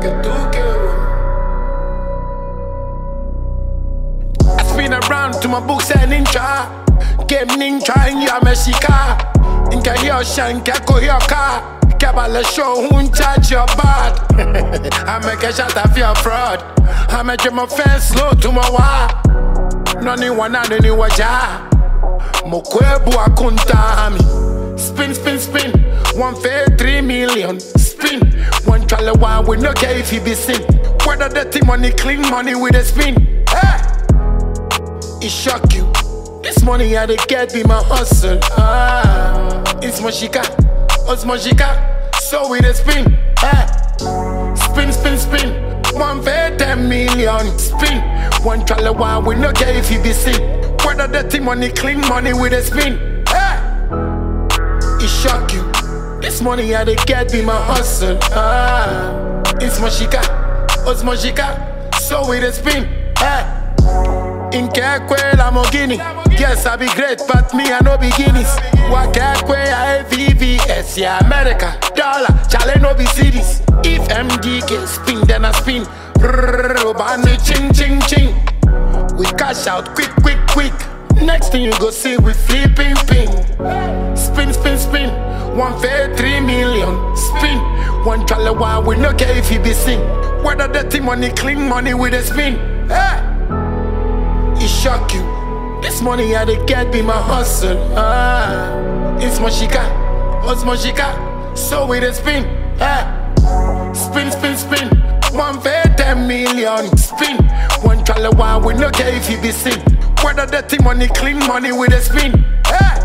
I spin around to my books and ninja. Game ninja in ya Mexica. Inka hiyo shanka ko hiyo ka. Kabale show who charge your bad. I make a shot of your fraud. I make my fence slow to my wa. Noni wana nini waja. Mokwebu akuntami. Spin, spin, spin. 1.3 million. Spin. One trailer one with no care if he be seen. Whether dirty money, clean money with a spin. Hey! It shock you. This money I dey get be my hustle. It's Moshika. It's Moshika. So with a spin. Hey! Spin, spin, spin. 1.10 million. Spin. One trailer one with no care if he be seen. Whether dirty money, clean money with a spin. Hey! It shock you. This money I dey get be my hustle. It's Moshika. It's Moshika. So with a spin. Hey! In Kekwe Lamborghini. Yes, I be great, but me I no beginnings. What Kekwe I VVS, yeah, America, dollar, chale no be cities. If MDK spin, then I spin. Bani ching ching ching. We cash out quick, quick, quick. Next thing you go see, we flipping ping. Spin, spin, spin. 1.3 million. Spin. One trailer one with no care if he be seen. Whether dirty money, clean money with a spin. Hey! It shock you. This money I dey get be my hustle. It's Moshika. It's Moshika. So with a spin. Hey! Spin, spin, spin. 1.10 million. Spin. One trailer one with no care if he be seen. Whether dirty money, clean money with a spin. Hey!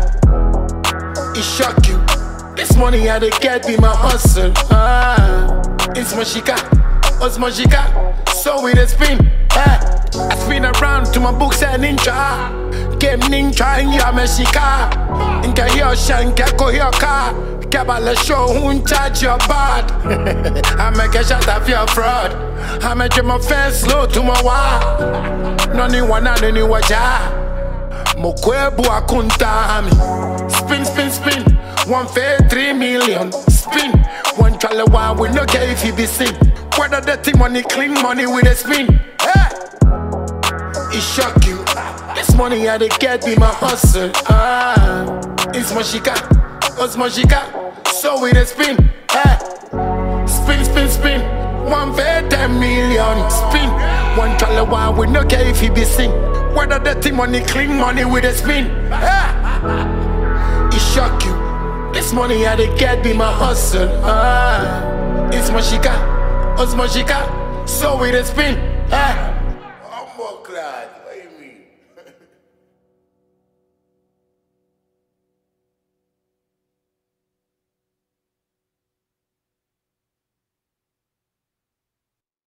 It shock you. This money I dey get be my hustle. It's Moshika. It's Moshika. So with a spin. Hey! I spin around to my books and ninja. Game ninja in ya Mexica. Inka hiyo shanka ko hiyo ka. Kabale show who charge your bad. I make a shot of your fraud. I make my fence slow to my wa. Noni wana nini waja. Mokwebu akuntami. Spin, spin, spin. 1.3 million. Spin. One trailer one with no care if he be seen. Whether dirty money, clean money with a spin. Hey! It shock you. This money I dey get be my hustle. It's Moshika. It's Moshika. So with a spin. Hey! Spin, spin, spin. 1.10 million. Spin. One trailer one with no care if he be seen. Whether dirty money, clean money with a spin. Hey! It shock you. This money I dey get be my hustle. It's Moshika. It's Moshika. So with a spin. Hey! I'm more glad.